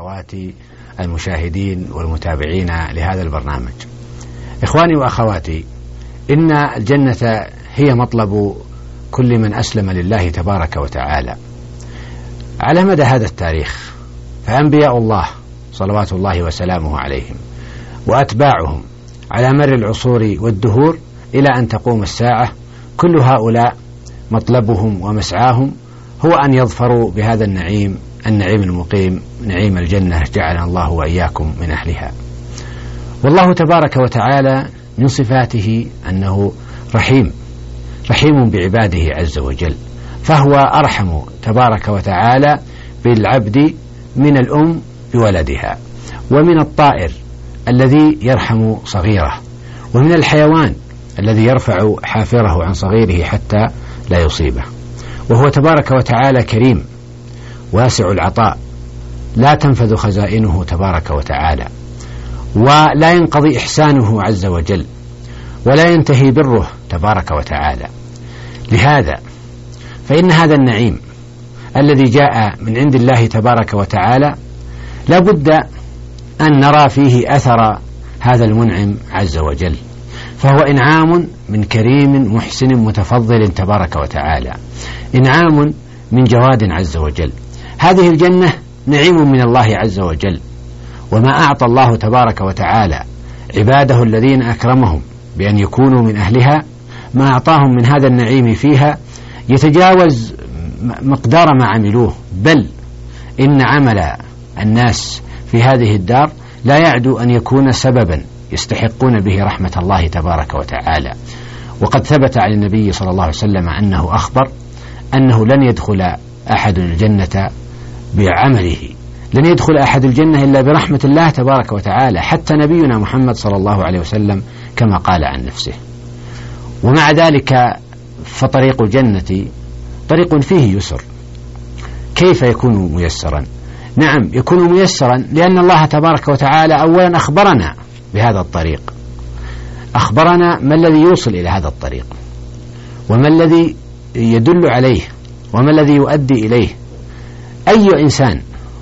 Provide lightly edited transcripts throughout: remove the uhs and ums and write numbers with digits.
أخواتي المشاهدين والمتابعين لهذا البرنامج. إخواني وأخواتي، إن الجنة هي مطلب كل من أسلم لله تبارك وتعالى. على مدى هذا التاريخ فأنبياء الله صلوات الله وسلامه عليهم وأتباعهم على مر العصور والدهور إلى أن تقوم الساعة، كل هؤلاء مطلبهم ومسعاهم هو أن يظفروا بهذا النعيم المقيم، نعيم الجنة، جعلنا الله وإياكم من أهلها. والله تبارك وتعالى من صفاته أنه رحيم بعباده عز وجل، فهو أرحم تبارك وتعالى بالعبد من الأم بولدها، ومن الطائر الذي يرحم صغيره، ومن الحيوان الذي يرفع حافره عن صغيره حتى لا يصيبه. وهو تبارك وتعالى كريم واسع العطاء، لا تنفذ خزائنه تبارك وتعالى، ولا ينقضي إحسانه عز وجل، ولا ينتهي بره تبارك وتعالى. لهذا فإن هذا النعيم الذي جاء من عند الله تبارك وتعالى لا بد أن نرى فيه أثر هذا المنعم عز وجل، فهو إنعام من كريم محسن متفضل تبارك وتعالى، إنعام من جواد عز وجل. هذه الجنة نعيم من الله عز وجل، وما أعطى الله تبارك وتعالى عباده الذين أكرمهم بأن يكونوا من أهلها، ما أعطاهم من هذا النعيم فيها يتجاوز مقدار ما عملوه، بل إن عمل الناس في هذه الدار لا يعدو أن يكون سببا يستحقون به رحمة الله تبارك وتعالى. وقد ثبت عن النبي صلى الله عليه وسلم أنه أخبر أنه لن يدخل أحد الجنة بعمله، لن يدخل أحد الجنة إلا برحمة الله تبارك وتعالى، حتى نبينا محمد صلى الله عليه وسلم كما قال عن نفسه. ومع ذلك فطريق الجنة طريق فيه يسر. كيف يكون ميسرا؟ نعم، يكون ميسرا لأن الله تبارك وتعالى أولا أخبرنا بهذا الطريق، أخبرنا ما الذي يوصل إلى هذا الطريق، وما الذي يدل عليه، وما الذي يؤدي إليه. أي إنسان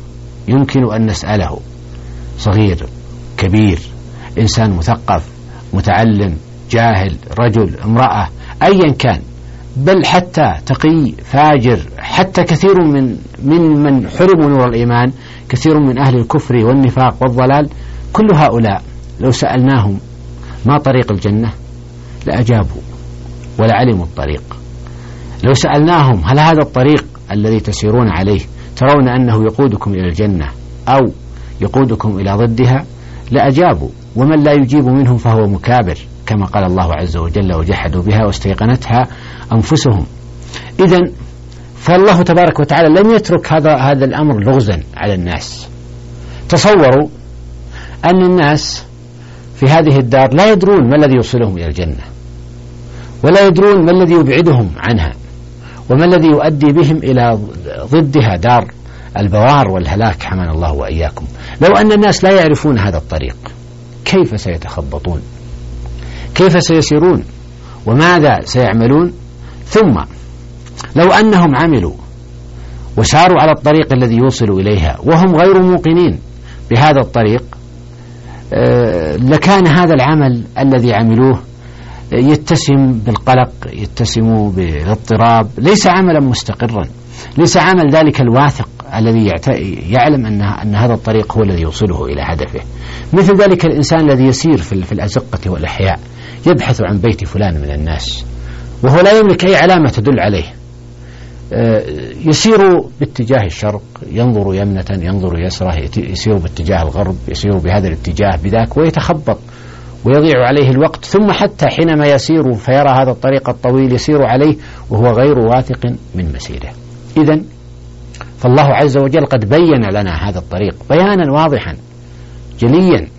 يمكن أن نسأله، صغير كبير، إنسان مثقف متعلم جاهل رجل امرأة أيا كان، بل حتى تقي فاجر، حتى كثير من حرموا نور الإيمان، كثير من أهل الكفر والنفاق والضلال، كل هؤلاء لو سألناهم ما طريق الجنة لأجابوا ولعلموا الطريق. لو سألناهم هل هذا الطريق الذي تسيرون عليه ترون أنه يقودكم إلى الجنة أو يقودكم إلى ضدها لأجابوا، ومن لا يجيب منهم فهو مكابر، كما قال الله عز وجل: وجحدوا بها واستيقنتها أنفسهم. إذن فالله تبارك وتعالى لم يترك هذا الأمر لغزا على الناس. تصوروا أن الناس في هذه الدار لا يدرون ما الذي يوصلهم إلى الجنة، ولا يدرون ما الذي يبعدهم عنها، وما الذي يؤدي بهم إلى ضدها، دار البوار والهلاك، حمانا الله وإياكم. لو أن الناس لا يعرفون هذا الطريق كيف سيتخبطون؟ كيف سيسيرون؟ وماذا سيعملون؟ ثم لو أنهم عملوا وساروا على الطريق الذي يوصل إليها وهم غير موقنين بهذا الطريق، لكان هذا العمل الذي عملوه يتسم بالقلق، يتسم بالاضطراب، ليس عملا مستقرا، ليس عمل ذلك الواثق الذي يعلم أن هذا الطريق هو الذي يوصله إلى هدفه. مثل ذلك الإنسان الذي يسير في الأزقة والأحياء يبحث عن بيت فلان من الناس وهو لا يملك أي علامة تدل عليه، يسير باتجاه الشرق، ينظر يمنة ينظر يسره، يسير باتجاه الغرب، يسير بهذا الاتجاه بذاك، ويتخبط ويضيع عليه الوقت. ثم حتى حينما يسير فيرى هذا الطريق الطويل يسير عليه وهو غير واثق من مسيره. إذن فالله عز وجل قد بين لنا هذا الطريق بيانا واضحا جليا،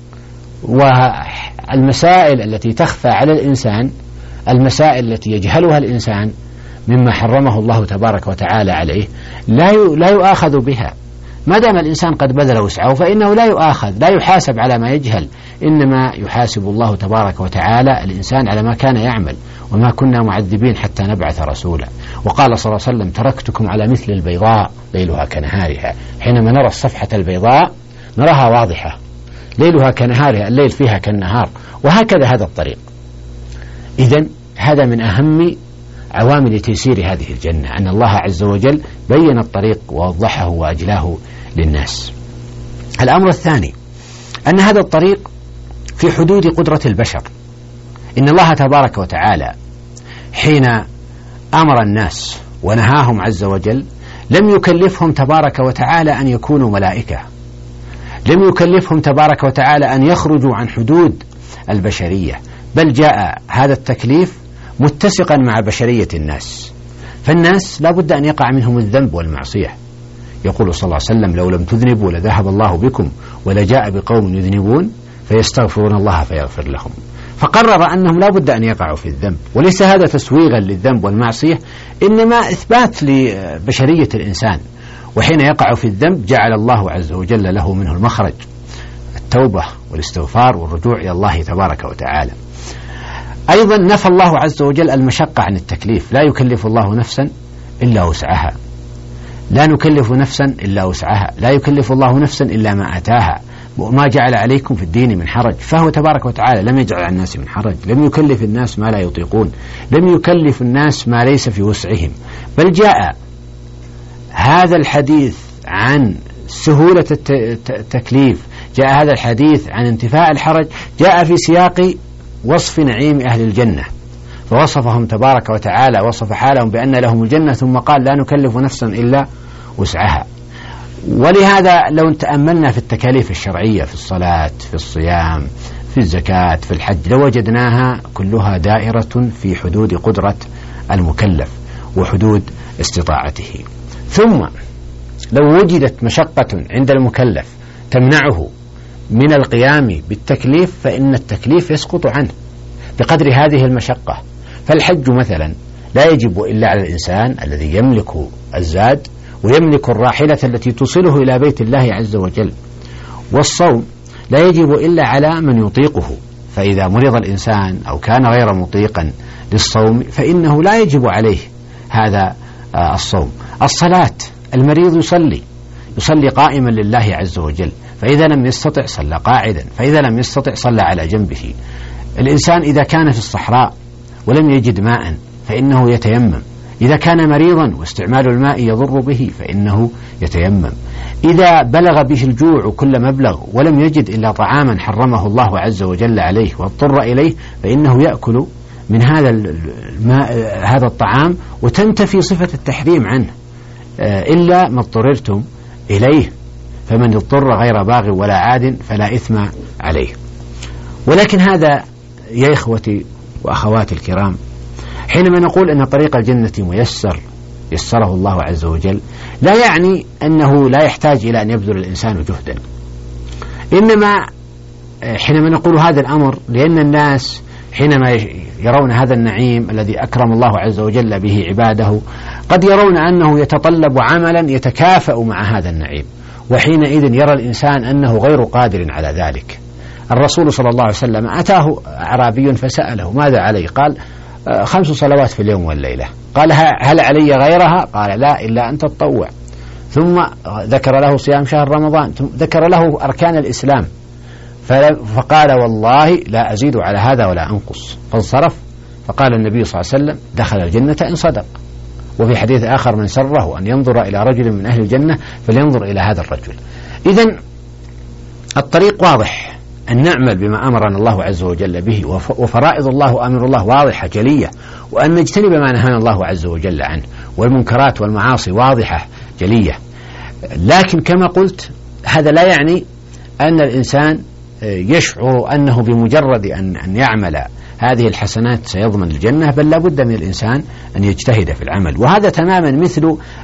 والمسائل التي تخفى على الإنسان، المسائل التي يجهلها الإنسان مما حرمه الله تبارك وتعالى عليه لا يؤاخذ بها، ما دام الإنسان قد بذل وسعه فإنه لا يؤاخذ، لا يحاسب على ما يجهل، إنما يحاسب الله تبارك وتعالى الإنسان على ما كان يعمل، وما كنا معذبين حتى نبعث رسولا. وقال صلى الله عليه وسلم: تركتكم على مثل البيضاء ليلها كنهارها. حينما نرى الصفحة البيضاء نراها واضحة، ليلها كنهارها، الليل فيها كالنهار، وهكذا هذا الطريق. إذن هذا من أهم عوامل تيسير هذه الجنة، أن الله عز وجل بين الطريق ووضحه وأجلاه للناس. الأمر الثاني أن هذا الطريق في حدود قدرة البشر. إن الله تبارك وتعالى حين أمر الناس ونهاهم عز وجل لم يكلفهم تبارك وتعالى أن يكونوا ملائكة، لم يكلفهم تبارك وتعالى أن يخرجوا عن حدود البشرية، بل جاء هذا التكليف متسقا مع بشرية الناس. فالناس لا بد أن يقع منهم الذنب والمعصية. يقول صلى الله عليه وسلم: لو لم تذنبوا لذهب الله بكم ولجاء بقوم يذنبون فيستغفرون الله فيغفر لهم. فقرر أنهم لا بد أن يقعوا في الذنب، وليس هذا تسويغا للذنب والمعصية، إنما إثبات لبشرية الإنسان. وحين يقع في الذنب جعل الله عز وجل له منه المخرج، التوبة والاستغفار والرجوع إلى الله تبارك وتعالى. أيضا نفى الله عز وجل المشقة عن التكليف، لا يكلف الله نفسا إلا وسعها، لا نكلف نفسا إلا وسعها، لا يكلف الله نفسا إلا ما أتاها، وما جعل عليكم في الدين من حرج. فهو تبارك وتعالى لم يجعل على الناس من حرج، لم يكلف الناس ما لا يطيقون، لم يكلف الناس ما ليس في وسعهم، بل جاء هذا الحديث عن سهولة التكليف، جاء هذا الحديث عن انتفاء الحرج، جاء في سياق وصف نعيم أهل الجنة، فوصفهم تبارك وتعالى، وصف حالهم بأن لهم الجنة، ثم قال: لا نكلف نفسا إلا وسعها. ولهذا لو تأملنا في التكاليف الشرعية في الصلاة، في الصيام، في الزكاة، في الحج، لوجدناها كلها دائرة في حدود قدرة المكلف وحدود استطاعته. ثم لو وجدت مشقة عند المكلف تمنعه من القيام بالتكليف فإن التكليف يسقط عنه بقدر هذه المشقة. فالحج مثلا لا يجب إلا على الإنسان الذي يملك الزاد ويملك الراحلة التي توصله إلى بيت الله عز وجل. والصوم لا يجب إلا على من يطيقه، فإذا مرض الإنسان أو كان غير مطيقا للصوم فإنه لا يجب عليه هذا الصوم. الصلاة المريض يصلي قائما لله عز وجل، فإذا لم يستطع صلى قاعدا، فإذا لم يستطع صلى على جنبه. الإنسان إذا كان في الصحراء ولم يجد ماء فإنه يتيمم، إذا كان مريضا واستعمال الماء يضر به فإنه يتيمم، إذا بلغ به الجوع كل مبلغ ولم يجد إلا طعاما حرمه الله عز وجل عليه واضطر إليه فإنه يأكل من هذا الطعام وتنتفي صفة التحريم عنه، إلا ما اضطررتم إليه، فمن اضطر غير باغ ولا عاد فلا إثم عليه. ولكن هذا يا إخوتي وأخواتي الكرام، حينما نقول أن طريق الجنة ميسر يسره الله عز وجل، لا يعني أنه لا يحتاج إلى أن يبذل الإنسان جهدا، إنما حينما نقول هذا الأمر لأن الناس حينما يرون هذا النعيم الذي أكرم الله عز وجل به عباده قد يرون أنه يتطلب عملا يتكافأ مع هذا النعيم، وحينئذ يرى الإنسان أنه غير قادر على ذلك. الرسول صلى الله عليه وسلم أتاه أعرابي فسأله: ماذا علي؟ قال: 5 صلوات في اليوم والليلة. قال: هل علي غيرها؟ قال: لا، إلا أن تتطوع. ثم ذكر له صيام شهر رمضان، ثم ذكر له أركان الإسلام، فقال: والله لا أزيد على هذا ولا أنقص. فانصرف، فقال النبي صلى الله عليه وسلم: دخل الجنة إن صدق. وفي حديث آخر: من سره أن ينظر إلى رجل من أهل الجنة فلينظر إلى هذا الرجل. إذن الطريق واضح، أن نعمل بما أمرنا الله عز وجل به، وفرائض الله وأمر الله واضحة جلية، وأن نجتنب ما نهانا الله عز وجل عنه، والمنكرات والمعاصي واضحة جلية. لكن كما قلت هذا لا يعني أن الإنسان يشعر أنه بمجرد أن يعمل هذه الحسنات سيضمن الجنة، بل لا بد من الإنسان أن يجتهد في العمل. وهذا تماما مثل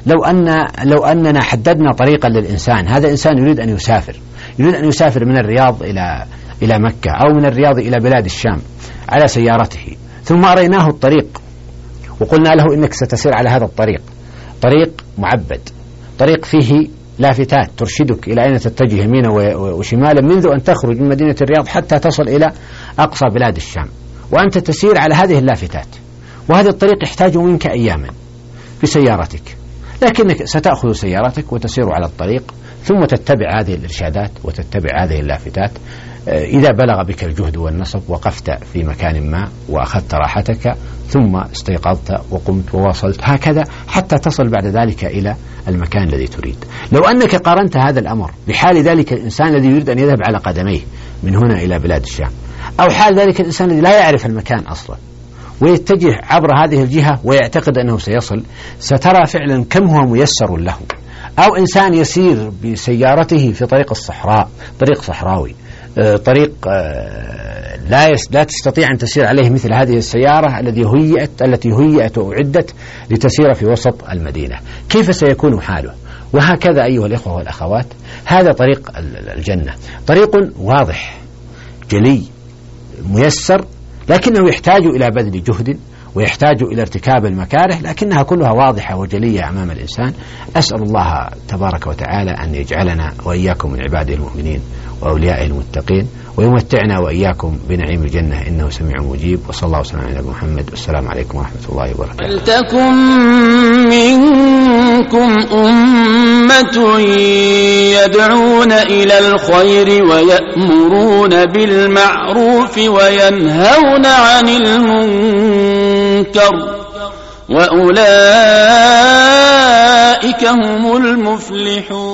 لو أننا حددنا طريقا للإنسان، هذا إنسان يريد أن يسافر من الرياض إلى مكة أو من الرياض إلى بلاد الشام على سيارته، ثم أريناه الطريق وقلنا له إنك ستسير على هذا الطريق، طريق معبد، طريق فيه لافتات ترشدك إلى أين تتجه يمينا وشمالا منذ أن تخرج من مدينة الرياض حتى تصل إلى أقصى بلاد الشام، وأنت تسير على هذه اللافتات. وهذا الطريق يحتاج منك أياما بسيارتك، لكنك ستأخذ سيارتك وتسير على الطريق، ثم تتبع هذه الإرشادات وتتبع هذه اللافتات. إذا بلغ بك الجهد والنصب وقفت في مكان ما وأخذت راحتك، ثم استيقظت وقمت وواصلت، هكذا حتى تصل بعد ذلك إلى المكان الذي تريد. لو أنك قارنت هذا الأمر بحال ذلك الإنسان الذي يريد أن يذهب على قدميه من هنا إلى بلاد الشام، أو حال ذلك الإنسان الذي لا يعرف المكان أصلا ويتجه عبر هذه الجهة ويعتقد أنه سيصل، سترى فعلا كم هو ميسر له. أو إنسان يسير بسيارته في طريق الصحراء، طريق صحراوي، طريق لا تستطيع أن تسير عليه مثل هذه السيارة التي هيئت وأعدت لتسير في وسط المدينة، كيف سيكون حاله؟ وهكذا أيها الإخوة والأخوات، هذا طريق الجنة، طريق واضح جلي ميسر، لكنه يحتاج إلى بذل جهد ويحتاج إلى ارتكاب المكاره، لكنها كلها واضحة وجلية أمام الإنسان. أسأل الله تبارك وتعالى أن يجعلنا وإياكم من عباده المؤمنين وأوليائه المتقين، ويمتعنا وإياكم بنعيم الجنة إنه سميع مجيب. وصلى الله وسلم على محمد، والسلام عليكم ورحمة الله وبركاته. ولتكن منكم أمة يدعون إلى الخير ويأمرون بالمعروف وينهون عن المنكر، وأولئك هم المفلحون.